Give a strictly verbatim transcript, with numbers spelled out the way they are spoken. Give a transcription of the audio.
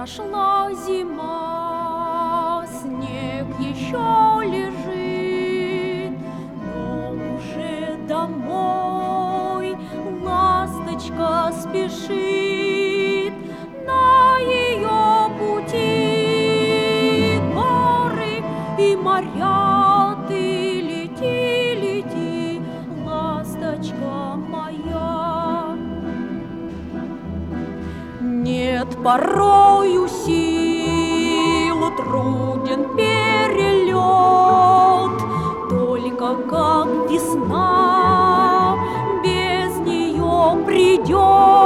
Прошла зима, снег еще лежит, но уже домой ласточка спешит. На ее пути горы и моря, ты лети, лети, ласточка моя. Нет порою сил, труден перелет, только как весна без нее придет.